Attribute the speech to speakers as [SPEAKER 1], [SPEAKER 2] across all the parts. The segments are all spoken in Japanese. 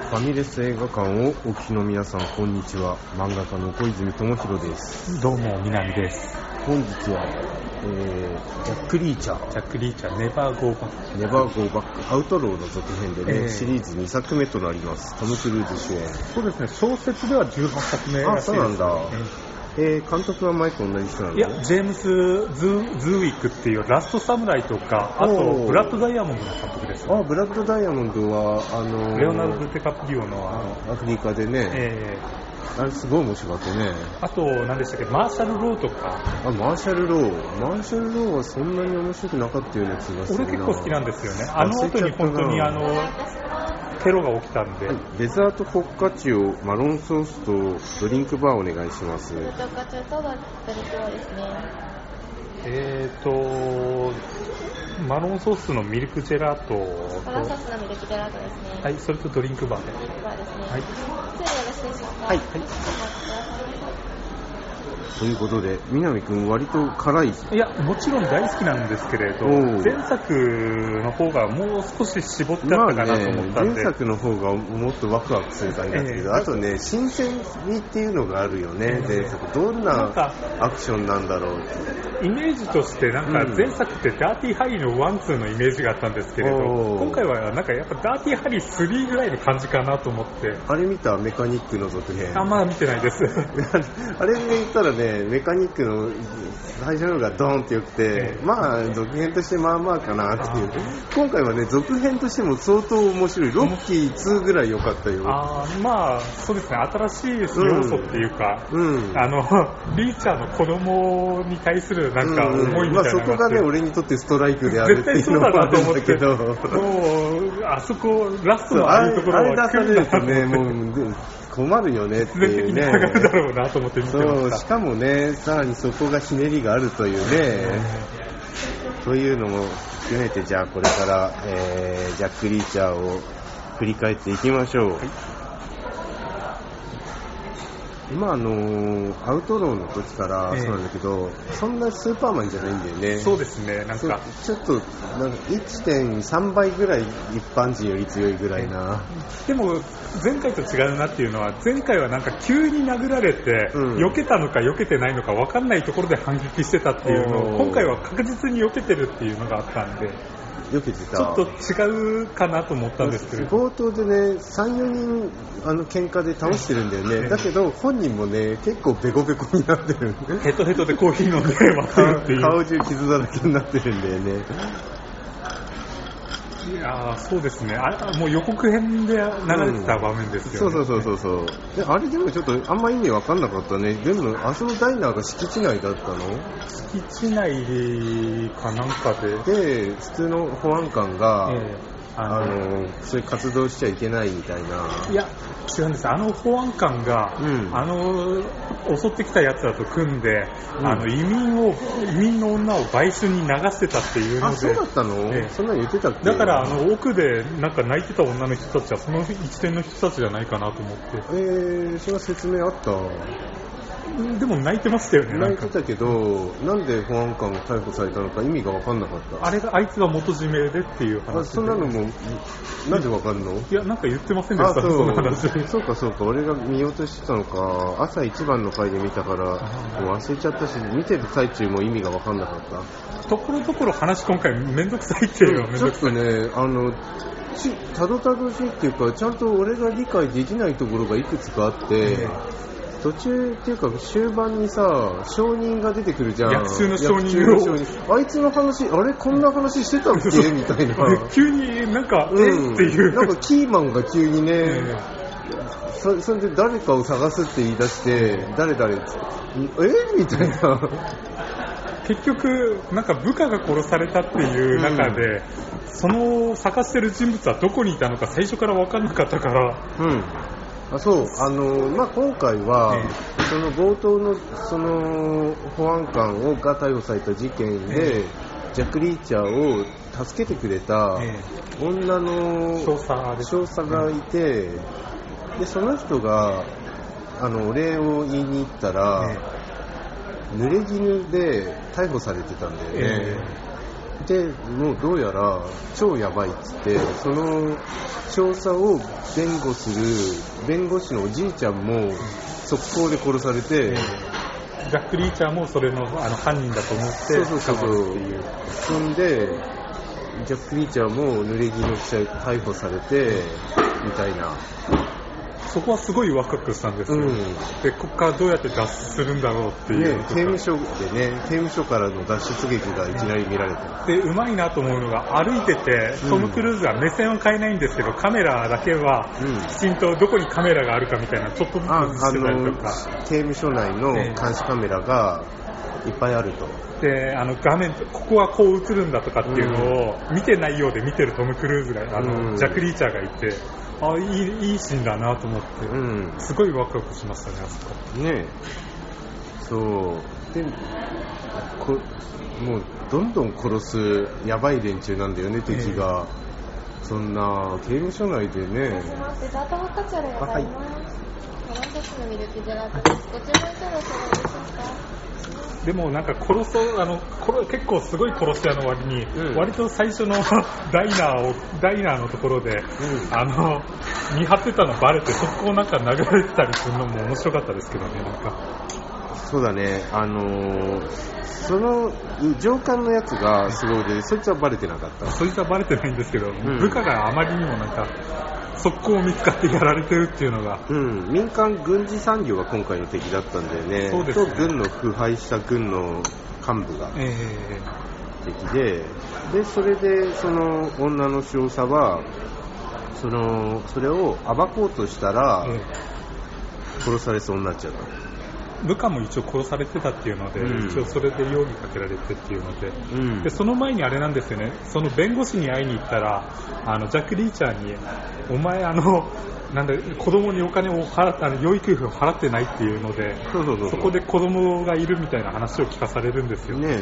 [SPEAKER 1] ファミレス映画館をお聞きの皆さん、こんにちは。漫画家の小泉智弘です。
[SPEAKER 2] どうも、南です。
[SPEAKER 1] 本日は、ジャック・リーチャー
[SPEAKER 2] ネバーゴーバック
[SPEAKER 1] ネバーゴーバックアウトローの続編でね、シリーズ2作目となります。トム・クルーズ主演。
[SPEAKER 2] そうですね、小説では18作目らしいです。
[SPEAKER 1] そうなんだ。監督は前と同じ人なの？
[SPEAKER 2] いや、ジェームス・ズーウィックっていうラストサムライとか、あとブラッド・ダイヤモンドの監督です、ね。
[SPEAKER 1] ブラッド・ダイヤモンドは
[SPEAKER 2] レオナルド・デカプリオの
[SPEAKER 1] アフリカでね、あれすごい面白かったね。
[SPEAKER 2] あと何でしたっけ、マーシャル・ローとか。
[SPEAKER 1] マーシャル・ローはそんなに面白くなかったような気がするな。
[SPEAKER 2] 俺結構好きなんですよね。あの後に本当にテロが起きたんで、
[SPEAKER 1] デザートフォッカチオ、マロンソースとドリンクバーお願いします。
[SPEAKER 3] フォッカチオとドリンクバーですね。
[SPEAKER 2] マロンソースのミルクジェラート
[SPEAKER 3] マロンソースのミルクジェラートですね。
[SPEAKER 2] はい、それとドリンクバーで。
[SPEAKER 3] ドリンクバーですね。
[SPEAKER 2] はい。
[SPEAKER 3] それでよろしいでしょうか。
[SPEAKER 2] はい。
[SPEAKER 1] ということで、南くん割と辛い？
[SPEAKER 2] いや、もちろん大好きなんですけれど、前作の方がもう少し絞ってあったかなと思ったんで、
[SPEAKER 1] 前作の方がもっとワクワクする感じだけど、あとね、新鮮味っていうのがあるよね。前作どんなアクションなんだろうって。
[SPEAKER 2] イメージとしてなんか前作ってダーティーハリーの1、2のイメージがあったんですけれど、今回はなんかやっぱダーティーハリー3ぐらいの感じかなと思って。
[SPEAKER 1] あれ見た？メカニックの続編。
[SPEAKER 2] まだ見てないです。
[SPEAKER 1] あれで言ったらね、メカニックの最初のがドーンってよくて、続編としてまあまあかなっていう。今回はね、続編としても相当面白い。ロッキー2ぐらい良かったよ。
[SPEAKER 2] そうですね、新しい要素っていうか、リーチャーの子供に対するなんか思いみたいなのが、
[SPEAKER 1] そこがね、俺にとってストライクであるっていうのもあるんだけど、
[SPEAKER 2] もうあそこラストのああいうところは
[SPEAKER 1] 出されるとね、もう困るよねっていうね。
[SPEAKER 2] 上がるだろうなと思って見てました。
[SPEAKER 1] しかもね、さらにそこがひねりがあるというね、というのも含めて、じゃあこれから、ジャック・リーチャーを振り返っていきましょう。今アウトローの時からそうなんだけど、そんなスーパーマンじゃないんだよね。
[SPEAKER 2] そうですね、なんか
[SPEAKER 1] ちょっとなんか 1.3 倍ぐらい一般人より強いぐらいな。
[SPEAKER 2] でも前回と違うなっていうのは、前回はなんか急に殴られて、避けたのか避けてないのか分かんないところで反撃してたっていうのを、今回は確実に避けてるっていうのがあったんで、
[SPEAKER 1] 避けてた。
[SPEAKER 2] ちょっと違うかなと思ったんですけど、
[SPEAKER 1] 冒頭でね 3,4 人喧嘩で倒してるんだよね。だけど本人もね結構ベコベコになってる。
[SPEAKER 2] ヘトヘトでコーヒー飲んで待ってるっていう。
[SPEAKER 1] 顔中傷だらけになってるんだよね。
[SPEAKER 2] いやそうですね、もう予告編で流れてた場面ですよね。
[SPEAKER 1] そうで、あれでもちょっとあんま意味わかんなかったね。でもあそのダイナーが敷地内だったの？
[SPEAKER 2] 敷地内かなんか
[SPEAKER 1] で普通の保安官が、そういう活動しちゃいけないみたいな。
[SPEAKER 2] いや違うんです。保安官が、襲ってきたやつらと組んで、移民の女を売春に流してたっていうので。
[SPEAKER 1] そうだったの？そんなに言ってたっけ？
[SPEAKER 2] だから奥でなんか泣いてた女の人たちはその一点の人たちじゃないかなと思って。
[SPEAKER 1] それは説明あった？
[SPEAKER 2] でも泣いてましたよね。
[SPEAKER 1] 泣いてたけど、なんで保安官が逮捕されたのか意味が分かんなかった。
[SPEAKER 2] あいつが元締めでっていう話で。
[SPEAKER 1] そんなのもなんで分かんの？
[SPEAKER 2] いやなんか言ってませんでした。その話。
[SPEAKER 1] そうか俺が見ようとしてたのか。朝一番の回で見たからもう忘れちゃったし、見てる最中も意味が分かんなかった。
[SPEAKER 2] ところどころ話今回めんどくさいっていうのはめんどくさい。
[SPEAKER 1] ちょっとねたどたどしいっていうか、ちゃんと俺が理解できないところがいくつかあって、途中っていうか終盤にさ、証人が出てくるじゃん。
[SPEAKER 2] 役中の証人
[SPEAKER 1] あいつの話、あれこんな話してたっけみたいな。
[SPEAKER 2] 急になんか、っていう
[SPEAKER 1] なんかキーマンが急にね、それで誰かを探すって言い出して、誰みたいな。
[SPEAKER 2] 結局なんか部下が殺されたっていう中で、その探してる人物はどこにいたのか最初から分かんなかったから。
[SPEAKER 1] 今回は、その冒頭のその保安官が逮捕された事件で、ジャック・リーチャーを助けてくれた女の少佐がいて、でその人がお礼を言いに行ったら、濡れ衣で逮捕されてたんだよね。 でもうどうやら超やばいっつって、その少佐を弁護する弁護士のおじいちゃんも速攻で殺されて、
[SPEAKER 2] ジャック・リーチャーもそれの、犯人だと思って捕まるっていう。
[SPEAKER 1] そんでジャック・リーチャーも濡れ衣の記者逮捕されてみたいな。
[SPEAKER 2] そこはすごいワクワクしたんですよ、でここからどうやって脱出するんだろうっていう、
[SPEAKER 1] 刑務所でね、刑務所からの脱出劇がいきなり見られた。
[SPEAKER 2] でうまいなと思うのが、歩いててトム・クルーズは目線を変えないんですけど、カメラだけはきちんとどこにカメラがあるかみたいなちょっとずつしてたりとか、
[SPEAKER 1] 刑務所内の監視カメラがいっぱいあると。
[SPEAKER 2] で画面ここはこう映るんだとかっていうのを見てないようで見てるトム・クルーズがジャック・リーチャーがいて、いいシーンだなと思って、すごいワクワクしましたね、あそこ
[SPEAKER 1] ね。そうでもうどんどん殺すやばい連中なんだよね、敵が。そんな刑務所内でね。
[SPEAKER 3] デザートホットチョレございます。レモンソースのミルクジェラートです。ご注文いただいてよろしいでしょうか。
[SPEAKER 2] でもなんか結構すごい殺し屋の割に、割と最初のダイナーのところで、見張ってたのバレて、そこをなんか殴られてたりするのも面白かったですけどね。なんか
[SPEAKER 1] そうだね、その上官のやつがすごいで、そいつはバレてなかった。
[SPEAKER 2] そいつはバレてないんですけど、部下があまりにもなんか速攻見つかってやられてるっていうのが、
[SPEAKER 1] 民間軍事産業が今回の敵だったんだよね。
[SPEAKER 2] そうですね。
[SPEAKER 1] と軍の腐敗した軍の幹部が敵で、それでその女の少佐はそれを暴こうとしたら、殺されそうになっちゃった。
[SPEAKER 2] 部下も一応殺されてたっていうので、一応それで容疑かけられてっていうので、でその前にあれなんですよね、その弁護士に会いに行ったら、ジャック・リーチャーに、お前子供にお金を養育費を払ってないっていうので、そこで子供がいるみたいな話を聞かされるんですよね。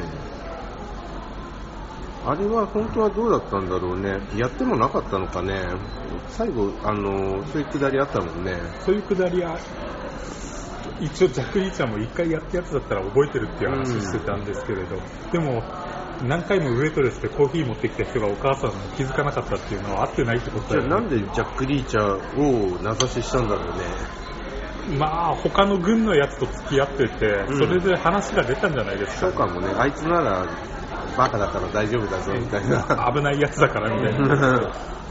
[SPEAKER 1] あれは本当はどうだったんだろうね。やってもなかったのかね。最後そういうくだりあったもんね。
[SPEAKER 2] そういうくだりは一応ジャック・リーチャーも一回やったやつだったら覚えてるっていう話してたんですけれど、でも何回もウェイトレスでコーヒー持ってきた人がお母さんも気づかなかったっていうのは合ってないってことだよね。
[SPEAKER 1] じゃあなんでジャック・リーチャーを名指ししたんだろうね。
[SPEAKER 2] 他の軍のやつと付き合ってて、それで話が出たんじゃないですか、
[SPEAKER 1] そうかもね。あいつならバカだから大丈夫だぞみたいな、
[SPEAKER 2] 危ないやつだからみたいな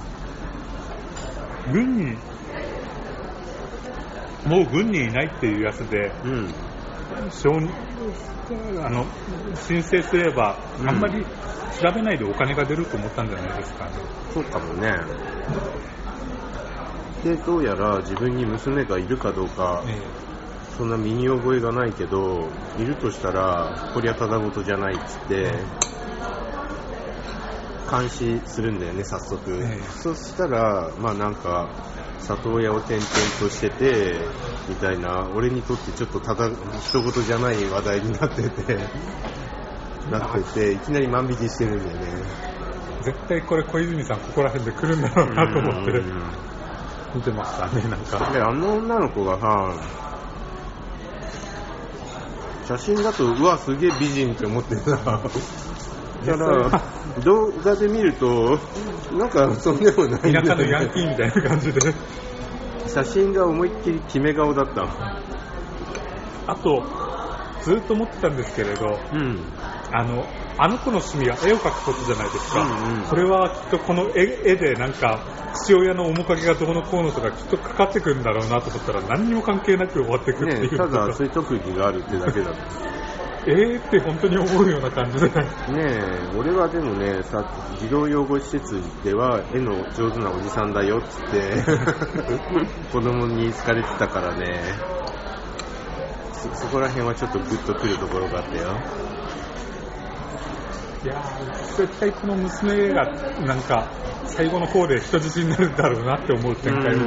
[SPEAKER 2] もう軍にいないっていうやつで、申請すれば、あんまり調べないでお金が出ると思ったんじゃないですかね。
[SPEAKER 1] そうかもね。でどうやら自分に娘がいるかどうか、そんな身に覚えがないけど、いるとしたらこりゃただごとじゃないっつって、監視するんだよね、早速。そしたらなんか里親を転々としててみたいな、俺にとってちょっとただ一言じゃない話題になってていきなり万引きしてるんだよね。
[SPEAKER 2] 絶対これ小泉さんここら辺で来るんだろうなと思って見てましたね。なんか
[SPEAKER 1] で女の子が写真だとうわすげえ美人って思ってさだから動画で見るとなんかそんでもないんだよね。
[SPEAKER 2] 田舎のヤンキーみたいな感じで
[SPEAKER 1] 写真が思いっきり決め顔だった。
[SPEAKER 2] あとずっと思ってたんですけれど、あの子の趣味は絵を描くことじゃないですか、それはきっとこの絵でなんか父親の面影がどうのこうのとかきっとかかってくるんだろうなと思ったら何にも関係なく終わってくるっていう、
[SPEAKER 1] ただそういう特技があるってだけだ
[SPEAKER 2] って本当に思うような感じで
[SPEAKER 1] 俺はでもね児童養護施設では絵の上手なおじさんだよっつって子供に好かれてたからね、そこら辺はちょっとグッとくるところがあったよ。
[SPEAKER 2] いや絶対この娘がなんか最後の方で人質になるんだろうなって思う展開を、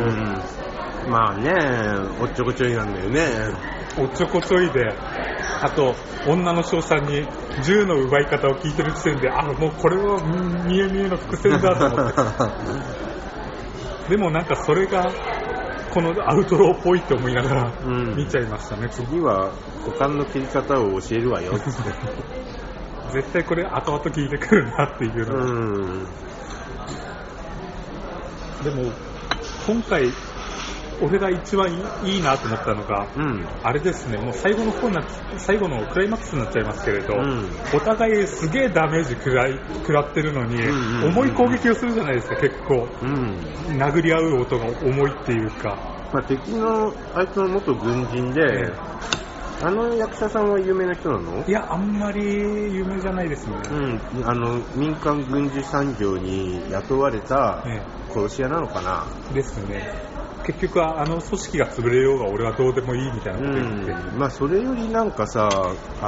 [SPEAKER 1] おっちょこちょいなんだよね。
[SPEAKER 2] おっちょこちょいで、あと女の少佐に銃の奪い方を聞いてる時点でもうこれは見え見えの伏線だと思ってでもなんかそれがこのアウトローっぽいって思いながら見ちゃいましたね。
[SPEAKER 1] 次は股間の切り方を教えるわよって
[SPEAKER 2] 絶対これ後々聞いてくるなっていうのが、でも今回俺が一番いいなと思ったのが、あれですね、もう最後のクライマックスになっちゃいますけれど、お互いすげえダメージ食らってるのに、重い攻撃をするじゃないですか、結構、殴り合う音が重いっていうか、
[SPEAKER 1] 敵のあいつの元軍人で、あの役者さんは有名な人なの？
[SPEAKER 2] いや、あんまり有名じゃないですね。
[SPEAKER 1] 民間軍事産業に雇われた殺し屋なのかな？
[SPEAKER 2] ですね。結局は組織が潰れようが俺はどうでもいいみたいなこと言って、
[SPEAKER 1] それよりなんかさ、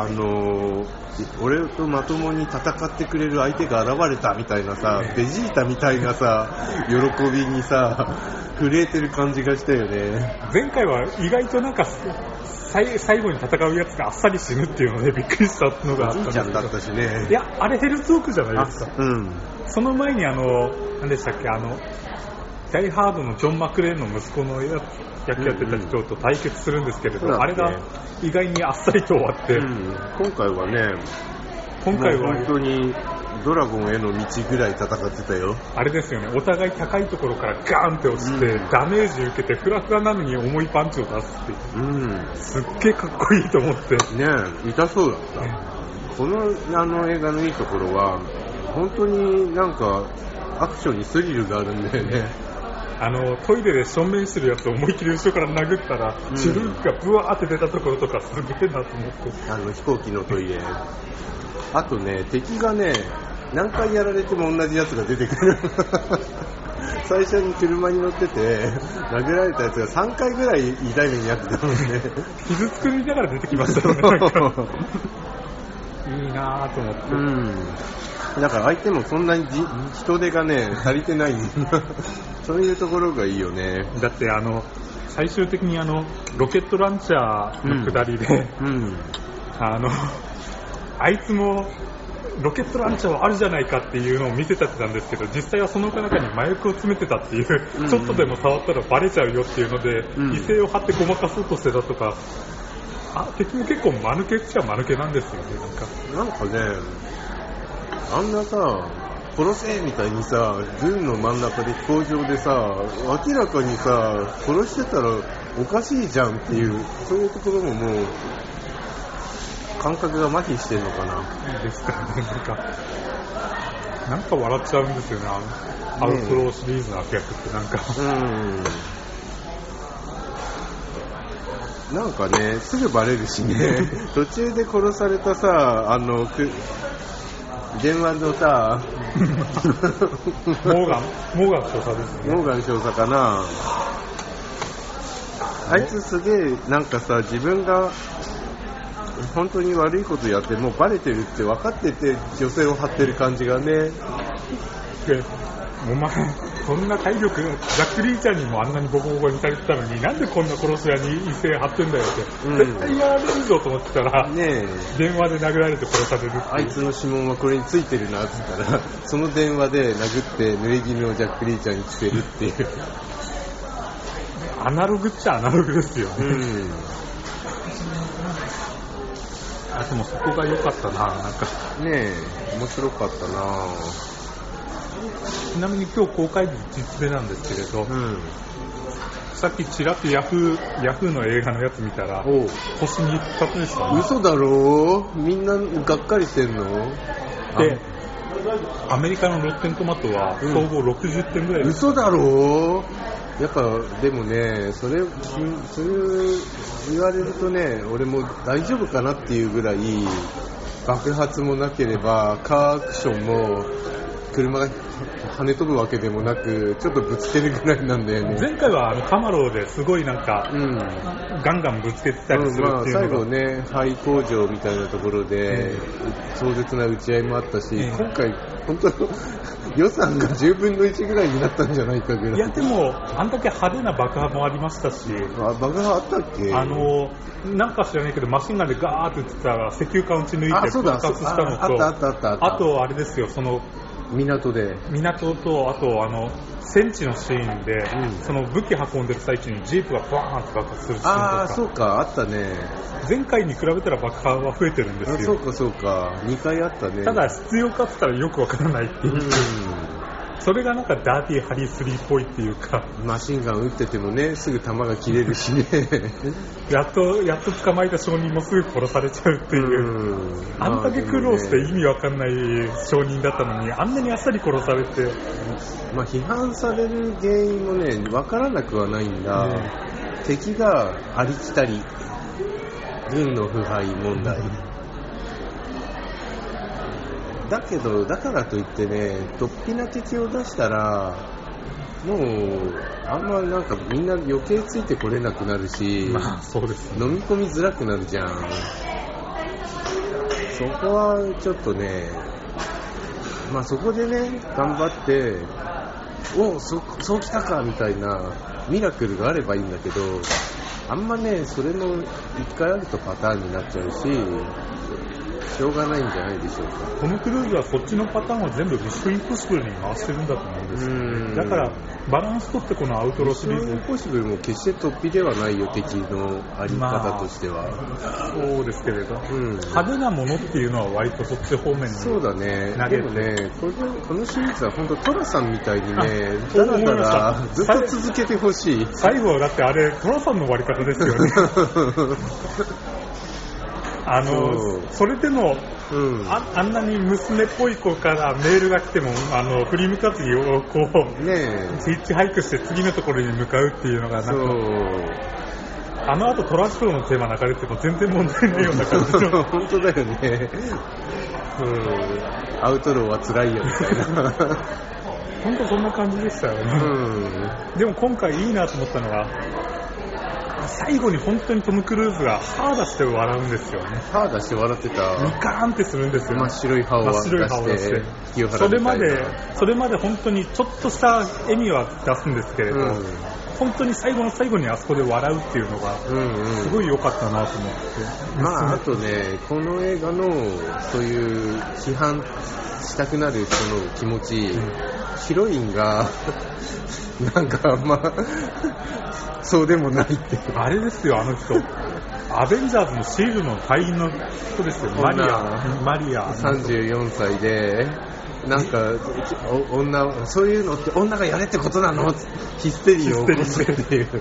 [SPEAKER 1] 俺とまともに戦ってくれる相手が現れたみたいなさ、ベジータみたいなさ喜びにさ震えてる感じがしたよね。
[SPEAKER 2] 前回は意外となんか最後に戦うやつがあっさり死ぬっていうのでびっくりしたのがあったんだけど、
[SPEAKER 1] おじいちゃんだったしね。
[SPEAKER 2] いや、あれヘルツオークじゃないですか。その前に何でしたっけ、ダイハードのジョン・マクレーンの息子の役やってた人と対決するんですけれど、あれが意外にあっさりと終わって、
[SPEAKER 1] 今回は本当にドラゴンへの道ぐらい戦ってたよ。あ
[SPEAKER 2] れですよね、お互い高いところからガーンって落ちて、ダメージ受けてフラフラなのに重いパンチを出すっていう、すっげえかっこいいと思って
[SPEAKER 1] ねえ、痛そうだった、この映画のいいところは本当になんかアクションにスリルがあるんだよね。
[SPEAKER 2] トイレで正面してるやつを思いっきり後ろから殴ったら、チュルーがブワーって出たところとかすげえなと思って、
[SPEAKER 1] 飛行機のトイレ、あとね、敵がね何回やられても同じやつが出てくる最初に車に乗ってて殴られたやつが3回ぐらい痛い目にやってたもんね
[SPEAKER 2] 傷作りながら出てきましたよねなんかいいなぁと思って、
[SPEAKER 1] だから相手もそんなに人手がね足りてないそういうところがいいよね。
[SPEAKER 2] だって最終的にロケットランチャーの下りで、あいつもロケットランチャーはあるじゃないかっていうのを見せたってたんですけど、実際はその中に麻薬を詰めてたっていう、ちょっとでも触ったらバレちゃうよっていうので、威勢を張ってごまかそうとしてたとか、敵も結構間抜けっちゃ間抜けなんですよね。
[SPEAKER 1] なんかね、あんなさ殺せみたいにさ軍の真ん中で登場でさ明らかにさ殺してたらおかしいじゃんっていう、そういうところももう感覚が麻痺してんのかな。
[SPEAKER 2] ですからね、なんか笑っちゃうんですよね、アウトローシリーズの悪役ってなんか
[SPEAKER 1] なんかねすぐバレるしね途中で殺されたさ電話のさ
[SPEAKER 2] モーガン少佐ですね。
[SPEAKER 1] モーガン少佐かな。あいつすげえなんかさ自分が本当に悪いことやってもうバレてるって分かってて女性を張ってる感じがね。
[SPEAKER 2] お前そんな体力、ジャック・リーちゃんにもあんなにボコボコにされてたのになんでこんな殺し屋に威勢張ってんだよって、絶対やられるぞと思ってたら、電話で殴られて殺されるっていう。
[SPEAKER 1] あいつの指紋はこれについてるなって言ったらその電話で殴って濡れ衣をジャック・リーちゃんに着せるっていう
[SPEAKER 2] アナログっちゃアナログですよね。でもそこが良かったな、なんか
[SPEAKER 1] ねえ面白かったな。
[SPEAKER 2] ちなみに今日公開日実名なんですけれど、さっきちらっとヤフーの映画のやつ見たら星に一発でしたね。
[SPEAKER 1] 嘘だろ、みんながっかりしてんの
[SPEAKER 2] で、アメリカのロッテントマトは総合60点ぐらいです。
[SPEAKER 1] 嘘だろ。やっぱでもね、それ言われるとね、俺も大丈夫かなっていうぐらい爆発もなければカーアクションも車が跳ね飛ぶわけでもなくちょっとぶつけるぐらいなんだよね。
[SPEAKER 2] 前回はカマロですごいなんか、ガンガンぶつけてたりするっていうのが、
[SPEAKER 1] 最後ね廃工場みたいなところで壮絶な打ち合いもあったし、今回本当予算が10分の1ぐらいになったんじゃないかぐらい。
[SPEAKER 2] いやでもあんだけ派手な爆破もありましたし、
[SPEAKER 1] 爆破あったっけ。
[SPEAKER 2] なんか知らないけどマシンガンでガーって撃ってたら石油管打ち抜いて爆発したのと、あとあれですよ、その
[SPEAKER 1] 港
[SPEAKER 2] と、あと戦地のシーンで、その武器運んでる最中にジープがバーンと爆発するシーンとか。
[SPEAKER 1] ああ、そうか、あったね。
[SPEAKER 2] 前回に比べたら爆破は増えてるんですよ。
[SPEAKER 1] そうか、2回あったね。
[SPEAKER 2] ただ必要かって言ったらよくわからないっていう。それがなんかダーティーハリー3っぽいっていうか、
[SPEAKER 1] マシンガン撃っててもね、すぐ弾が切れるしね。
[SPEAKER 2] やっと捕まえた証人もすぐ殺されちゃうっていう、あんだけ苦労して意味わかんない証人だったのに、あんなにあっさり殺されて、
[SPEAKER 1] まあ批判される原因もね、わからなくはないんだ。敵がありきたり、軍の腐敗問題。だけど、だからといってね、突飛な敵を出したら、もう、あんまなんかみんな余計ついてこれなくなるし、
[SPEAKER 2] まあそうですね、
[SPEAKER 1] 飲み込みづらくなるじゃん。そこはちょっとね、まあそこでね、頑張って、そうきたかみたいなミラクルがあればいいんだけど、あんまね、それの一回あるとパターンになっちゃうし、しょうがないんじゃないでしょうか。
[SPEAKER 2] トム・クルーズはそっちのパターンを全部ミッションインポッシブルに回してるんだと思うんですよ。だからバランスとってこのアウトロシリーズ、
[SPEAKER 1] ミッションインポッシブルも決して突飛ではないよ、敵のあり方としては。
[SPEAKER 2] そうですけれど、派手なものっていうのは割とそっち方面に
[SPEAKER 1] そうだね。でもね、このシリーズは本当トラさんみたいにね、
[SPEAKER 2] だ
[SPEAKER 1] らだらずっと続けてほしい。
[SPEAKER 2] 最後はだってあれトラさんの終わり方ですよね。それでも、あんなに娘っぽい子からメールが来ても振り向かずにこう、ヒッチハイクして次のところに向かうっていうのがなんか、後トランスプロのテーマ流れても全然問題ないような感じの
[SPEAKER 1] 本当だよね。アウトローは辛いよみたいな。
[SPEAKER 2] 本当そんな感じでしたよね。でも今回いいなと思ったのが、最後に本当にトム・クルーズが歯出して笑うんですよね。
[SPEAKER 1] 歯出して笑ってた。
[SPEAKER 2] ニカーンってするんですよ。
[SPEAKER 1] 真っ白い歯を出して清原
[SPEAKER 2] みたいな。それまで本当にちょっとした笑みは出すんですけれど、本当に最後の最後にあそこで笑うっていうのがすごい良かったなと思って。
[SPEAKER 1] あとね、この映画のそういう批判したくなるその気持ち、ヒロインがなんかそうでもないって。
[SPEAKER 2] あれですよ、あの人。アベンジャーズのシールの隊員の人ですよ、マリア。
[SPEAKER 1] 34歳で、なんか、そういうのって女がやれってことなの？ヒステリーを起こすっていう。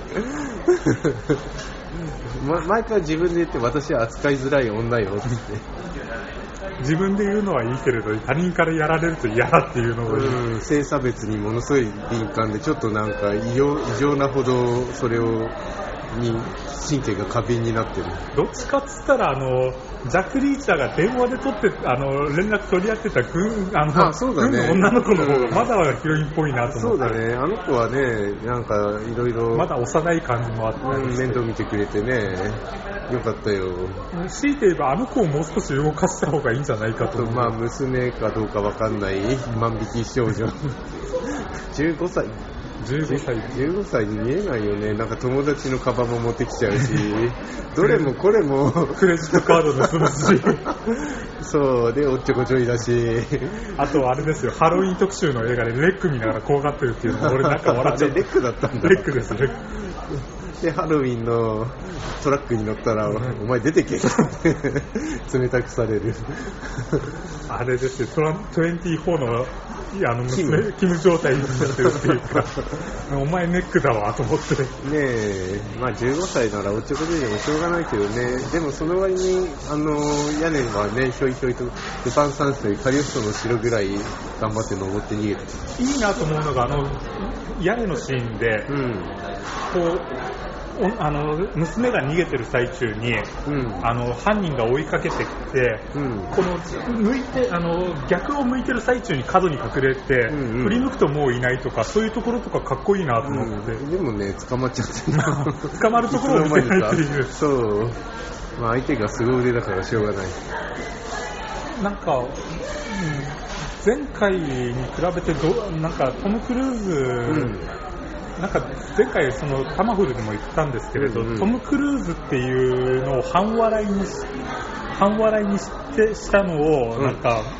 [SPEAKER 1] 毎回自分で言って、私は扱いづらい女よって。
[SPEAKER 2] 自分で言うのはいいけれど他人からやられると嫌だっていうのを、
[SPEAKER 1] 性差別にものすごい敏感で、ちょっとなんか異常なほどそれに神経が過敏になってる。
[SPEAKER 2] どっちかっつったらジャック・リーチャーが電話で取って連絡取り合ってた軍の女の子の方がまだはヒロインっぽいなと思って。
[SPEAKER 1] そうだね、あの子はね、なんかいろいろ
[SPEAKER 2] まだ幼い感じもあって、
[SPEAKER 1] 面倒見てくれてね、よかったよ。
[SPEAKER 2] 強いて言えばあの子をもう少し動かした方がいいんじゃないかと思う。
[SPEAKER 1] 娘かどうかわかんない万引き少女。15歳に見えないよね。なんか友達のカバンも持ってきちゃうし、どれもこれも
[SPEAKER 2] クレジットカード盗むし、
[SPEAKER 1] そうでおっちょこちょいだし、
[SPEAKER 2] あとあれですよ、ハロウィン特集の映画でレック見ながら怖がってるっていうのも俺なんか笑っちゃった。
[SPEAKER 1] レックだったんだ。
[SPEAKER 2] レックです。
[SPEAKER 1] でハロウィンのトラックに乗ったら、お前出てけって冷たくされる。
[SPEAKER 2] あれですよ、24の娘キム状態になってるっていうか、お前ネックだわと思ってね
[SPEAKER 1] え、15歳ならおっちょこちょいでもしょうがないけどね。でもその割に屋根はね、ひょいひょいとルパン三世カリオストの城ぐらい頑張って登って逃げる。
[SPEAKER 2] いいなと思うのが屋根のシーンで、こう娘が逃げてる最中に、犯人が追いかけてきて、この逆を向いてる最中に角に隠れて、振り向くともういないとか、そういうところとかかっこいいなと思って、
[SPEAKER 1] でもね、捕まっちゃってる
[SPEAKER 2] 捕まるところを見せないっていう。
[SPEAKER 1] そう、相手が凄腕だからしょうがない。
[SPEAKER 2] なんか、前回に比べてなんかトム・クルーズ、なんか前回タマフルでも言ったんですけれど、トム・クルーズっていうのを半笑いにしたのを、なんか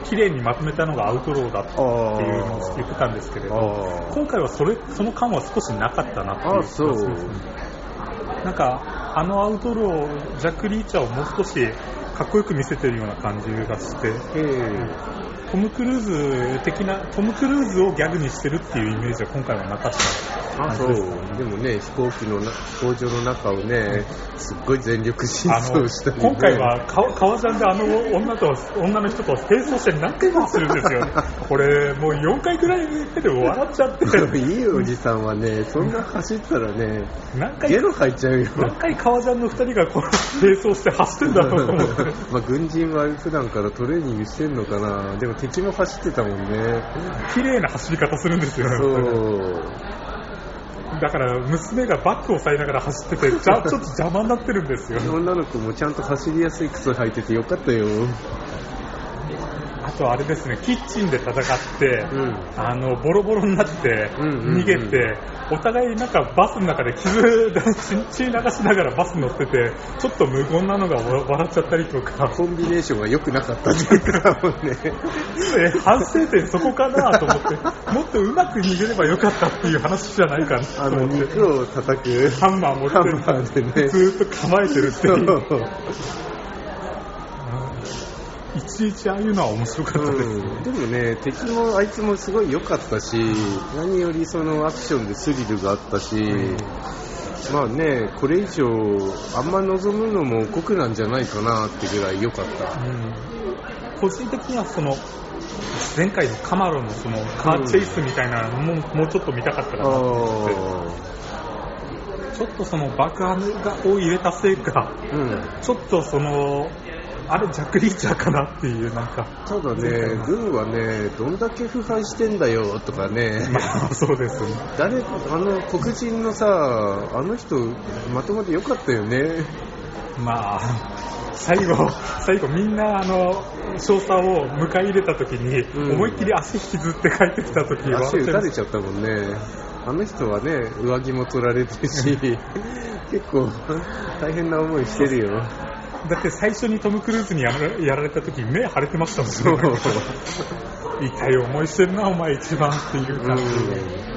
[SPEAKER 2] 綺麗にまとめたのがアウトローだっていうのを言ってたんですけれど、今回はその感は少しなかったなっていう気がしますね。なんかアウトロー、ジャック・リーチャーをもう少しかっこよく見せてるような感じがして、トム・クルーズをギャグにしてるっていうイメージは今回はなかった。
[SPEAKER 1] そう。でもね、飛行場の中をね、すっごい全力疾走したり、ね、
[SPEAKER 2] 今回は革ジャンで女の人と並走して何回も走るんですよね。これもう4回ぐらいで笑っちゃって。
[SPEAKER 1] いいおじさんはね、そんな走ったらね、ゲロ吐いちゃうよ。
[SPEAKER 2] 何回革ジャンの2人がこう並走して走ってんだろうと思って。
[SPEAKER 1] 軍人は普段からトレーニングしてんのかな。でも敵も走ってたもんね。
[SPEAKER 2] 綺麗な走り方するんですよね。
[SPEAKER 1] そう
[SPEAKER 2] だから娘がバッグを押さえながら走っててちょっと邪魔になってるんですよ。
[SPEAKER 1] 女の子もちゃんと走りやすい靴を履いててよかったよ。
[SPEAKER 2] あとあれですね、キッチンで戦って、ボロボロになって逃げて、お互いなんかバスの中で血流しながらバス乗ってて、ちょっと無言なのが笑っちゃったりとか、
[SPEAKER 1] コンビネーションが良くなかったっていうかもね
[SPEAKER 2] 反省点そこかなと思って、もっとうまく逃げればよかったっていう話じゃないかなと思って、
[SPEAKER 1] 肉を叩く
[SPEAKER 2] ハンマー持ってる、ね、ずっと構えてるっていういちいちああいうのは面白かったです、
[SPEAKER 1] でもね、敵もあいつもすごい良かったし、何よりそのアクションでスリルがあったし、まあね、これ以上あんま望むのも酷なんじゃないかなってぐらい良かった、
[SPEAKER 2] 個人的にはその前回のカマロのそのカーチェイスみたいなのも、もうちょっと見たかったかなと思って、ちょっとその爆破を入れたせいか、ちょっとそのあれジャック・リーチャーかなっていう、なんか
[SPEAKER 1] ただね、軍はね、どんだけ腐敗してんだよとかね、
[SPEAKER 2] そうですね、
[SPEAKER 1] 黒人のさ、あの人まともでよかったよね。
[SPEAKER 2] 最後みんな少佐を迎え入れた時に、思いっきり足引きずって帰ってきた時は
[SPEAKER 1] 足打たれちゃったもんね。あの人はね、上着も取られてるし結構大変な思いしてるよ。
[SPEAKER 2] だって最初にトム・クルーズにやられた時目腫れてましたもんね。痛い思いしてるなお前一番っていう感じで、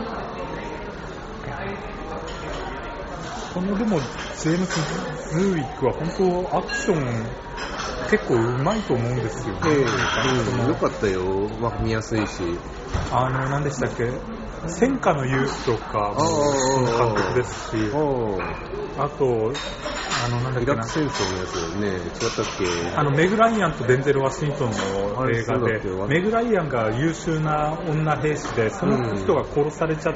[SPEAKER 2] でもジェームス・ズーウィックは本当アクション結構うまいと思うんですよね。
[SPEAKER 1] よかったよ、見やすいし。
[SPEAKER 2] 何でしたっけ、戦火の勇気とかも監督ですし、あとなんだっけな、
[SPEAKER 1] イラク戦争のやつだよね、違ったっけ。
[SPEAKER 2] メグ・ライアンとデンゼル・ワシントンの映画で、メグ・ライアンが優秀な女兵士で、その人が殺されちゃって、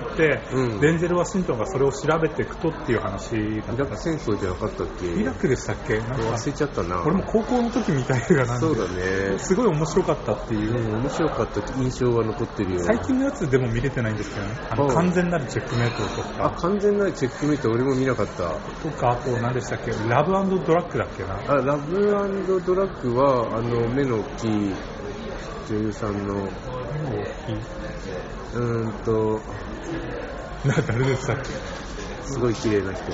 [SPEAKER 2] デンゼル・ワシントンがそれを調べていくとっていう話だった。
[SPEAKER 1] イラク戦争じゃなかったっけ。
[SPEAKER 2] イラクでしたっけ、なんか
[SPEAKER 1] 忘れちゃったな。
[SPEAKER 2] 俺も高校の時見た映画なんで、
[SPEAKER 1] そうだね、
[SPEAKER 2] すごい面白かったっていう、
[SPEAKER 1] 面白かった印象が残ってるよ。
[SPEAKER 2] 最近のやつでも見れてないんですけどね、完全なるチェックメイトとか。
[SPEAKER 1] 完全なるチェックメイト俺も見なかった。
[SPEAKER 2] とか、あと何でしたっけ、ラブ&ドラッグだっけな。
[SPEAKER 1] ラブ&ドラッグは目の大きい女優さんの
[SPEAKER 2] 誰でしたっけ、
[SPEAKER 1] すごい綺麗な人。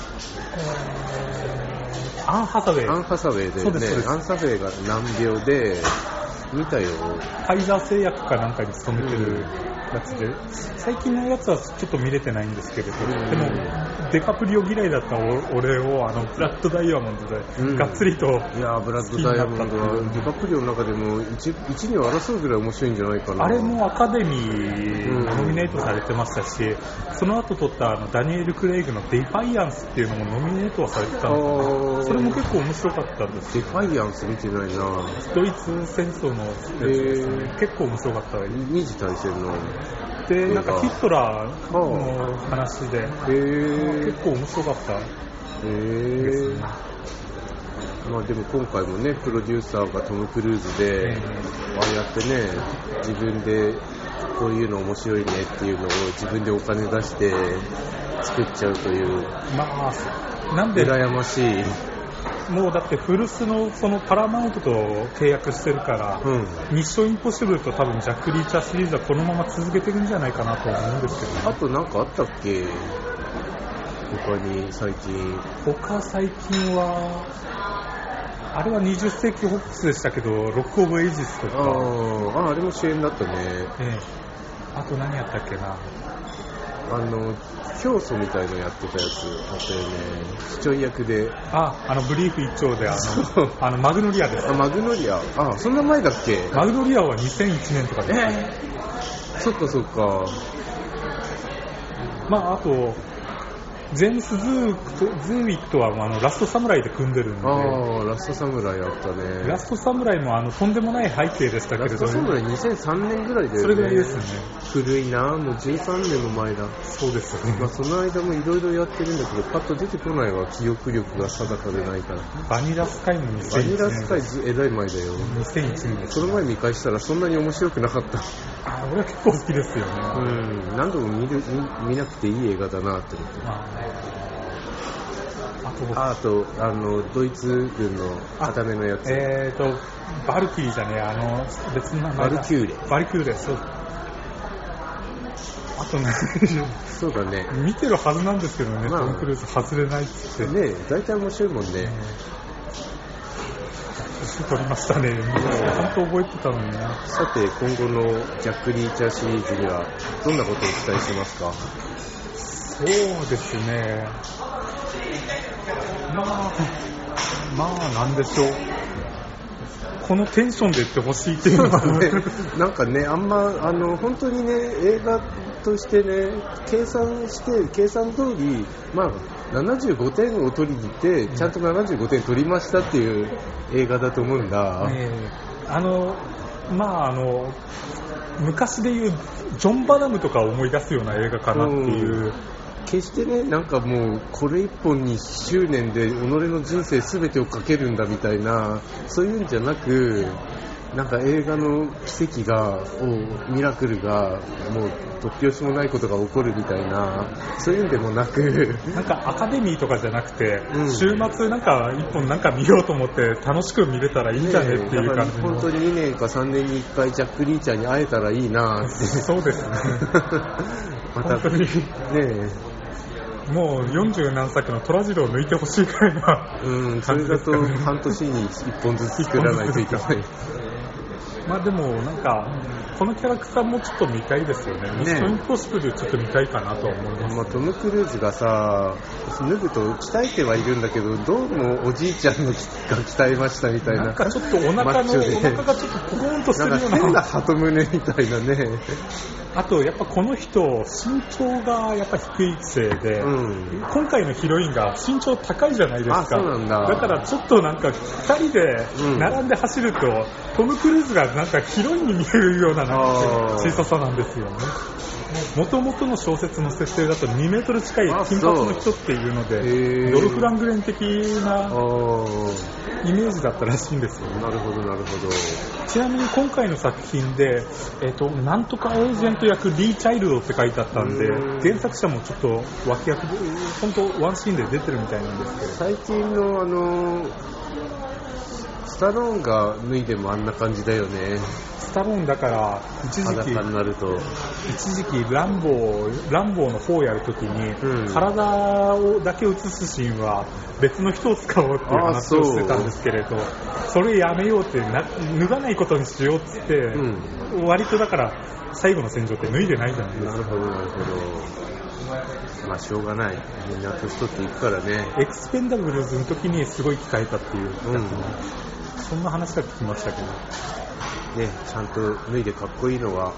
[SPEAKER 2] アン・ハサウェイ。
[SPEAKER 1] アン・ハサウェイでね、アン・ハサウェイが難病で見たよ。
[SPEAKER 2] ファイザー製薬かなんかに勤めてるやつで、最近のやつはちょっと見れてないんですけれど、でもデカプリオ嫌いだった俺をブラッドダイヤモンドでがっつりと、
[SPEAKER 1] いやブラッドダイヤモンドはデカプリオの中でも一にを争うぐらい面白いんじゃないかな。
[SPEAKER 2] あれもアカデミーノミネートされてましたし、その後撮ったダニエル・クレイグのデファイアンスっていうのもノミネートはされてたのかな。それも結構面白かったんです。
[SPEAKER 1] デファイアンス見てないな。
[SPEAKER 2] ドイツ戦争のやつですね、結構面白かった。
[SPEAKER 1] 二次大戦の
[SPEAKER 2] で、なんかヒットラーの話で、結構面白かったですね。
[SPEAKER 1] でも今回もね、プロデューサーがトム・クルーズで、ああやってね、自分でこういうの面白いねっていうのを自分でお金出して作っちゃうという、
[SPEAKER 2] なんで
[SPEAKER 1] 羨ましい。
[SPEAKER 2] もうだって古巣のそのパラマウントと契約してるから、ミッションインポッシブルと多分ジャック・リーチャーシリーズはこのまま続けてるんじゃないかなと思うんですけど、ね、
[SPEAKER 1] あとなんかあったっけ、他に最近。
[SPEAKER 2] 最近はあれは20世紀フォックスでしたけど、ロックオブエイジスとか。
[SPEAKER 1] あれも主演だったね。
[SPEAKER 2] あと何やったっけな。
[SPEAKER 1] 教祖みたいのやってたやつあったよね。市長役で。
[SPEAKER 2] ブリーフ一丁でマグノリアです。
[SPEAKER 1] マグノリア。そんな前だっけ。
[SPEAKER 2] マグノリアは2001年とかです。
[SPEAKER 1] そっかそっか。
[SPEAKER 2] あとジェームス・ズーウィットはラストサムライで組んでるんで。
[SPEAKER 1] ラストサムライあったね。
[SPEAKER 2] ラストサムライもとんでもない背景でしたけれど、
[SPEAKER 1] ラストサムライ2003年ぐらいだよね。
[SPEAKER 2] それぐらいですね。
[SPEAKER 1] 古いな、もう13年も前だ。
[SPEAKER 2] そうですよね。
[SPEAKER 1] その間もいろいろやってるんだけど、パッと出てこないわ、記憶力が定かでないから。
[SPEAKER 2] バニラスカイも2001年。
[SPEAKER 1] バニラスカイえらい前だよ。
[SPEAKER 2] 2001年です。
[SPEAKER 1] その前見返したらそんなに面白くなかった。
[SPEAKER 2] 俺は結構好きですよね。
[SPEAKER 1] 何度も見なくていい映画だなって思って。あとドイツ軍の固めのやつ。
[SPEAKER 2] バルキリーじゃねえ、別の名前だ。バルキューレ、そう。あとね、
[SPEAKER 1] そうだね。
[SPEAKER 2] 見てるはずなんですけどね、トム・クルーズ外れないっつって。
[SPEAKER 1] ね、大体面白いもんね。
[SPEAKER 2] 年取りましたね。本当覚えてたのにな。
[SPEAKER 1] さて、今後のジャック・リーチャーシリーズにはどんなことを期待しますか？
[SPEAKER 2] そうですね。なんでしょう。このテンションで言ってほしいっていうのはね、
[SPEAKER 1] なんかね、あんま本当にね、映画としてね、計算通り、75点を取りに行って、ちゃんと75点取りましたっていう映画だと思うんだ。昔でいうジョン・バダムとかを思い出すような映画かなっていう。 決してね、なんかもうこれ一本に執念で己の人生全てをかけるんだみたいな、そういうんじゃなく、なんか映画の奇跡ミラクルがもう突拍子もないことが起こるみたいな、そういうんでもなく、
[SPEAKER 2] なんかアカデミーとかじゃなくて、週末なんか一本なんか見ようと思って楽しく見れたらいいんじゃねっていう感じの。
[SPEAKER 1] 本当に2年か3年に1回ジャック・リーチャーに会えたらいいなって。
[SPEAKER 2] そうですね。
[SPEAKER 1] また
[SPEAKER 2] 本当に
[SPEAKER 1] ね
[SPEAKER 2] もう40何作の虎次郎を抜いてほしいくらいな、
[SPEAKER 1] それだと半年に1本ずつ作らないといけない。
[SPEAKER 2] でもなんかこのキャラクターもちょっと見たいですよね。ミッションインポッシブルちょっと見たいかなと思います。
[SPEAKER 1] トム・クルーズがさ、脱ぐと鍛えてはいるんだけど、どうもおじいちゃんが鍛えましたみたいな。
[SPEAKER 2] なんかちょっとお腹がちょっとポコーンとしてるような。
[SPEAKER 1] 変な鳩胸みたいなね。
[SPEAKER 2] あとやっぱこの人身長がやっぱ低いせいで、今回のヒロインが身長高いじゃないですか。
[SPEAKER 1] そうなんだ。
[SPEAKER 2] だからちょっとなんか2人で並んで走ると、トム・クルーズがなんかヒロインに見えるような小ささなんですよね。元々の小説の設定だと2メートル近い金髪の人っていうので、ドルフ・ラングレン的なイメージだったらしいんですよね。
[SPEAKER 1] なるほどなるほど。
[SPEAKER 2] ちなみに今回の作品で、なんとかエージェント役リー・チャイルドって書いてあったんで、原作者もちょっと脇役で本当ワンシーンで出てるみたいなんですけど、
[SPEAKER 1] 最近のスタローンが脱いでもあんな感じだよね。
[SPEAKER 2] スタローンだから一時期ランボーの方をやるときに、体をだけ映すシーンは別の人を使おうっていう話をしてたんですけれど、それやめようって脱がないことにしようっつって、割とだから最後の戦場って脱いでないじゃないですか。
[SPEAKER 1] なるほどなるほど。しょうがない、みんな年取っていくからね。
[SPEAKER 2] エクスペンダブルズの時にすごい鍛えたっていう、そんな話が聞きましたけど
[SPEAKER 1] ね、ちゃんと脱いでかっこいいのは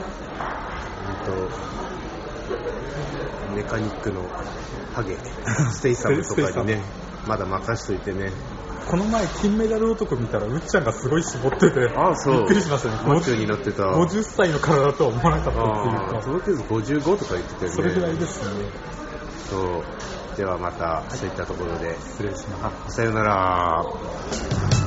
[SPEAKER 1] メカニックのハゲステイサムとかにねまだ任しといてね。
[SPEAKER 2] この前金メダル男見たらうっちゃんがすごい絞ってて、びっくりしましたね。
[SPEAKER 1] マッチョになってた。
[SPEAKER 2] 50歳の体とは思わなかったっていうか、
[SPEAKER 1] そのケース55とか言ってたよね。
[SPEAKER 2] それぐらいですね。
[SPEAKER 1] そうではまたそういったところで
[SPEAKER 2] 失礼します。
[SPEAKER 1] さよなら。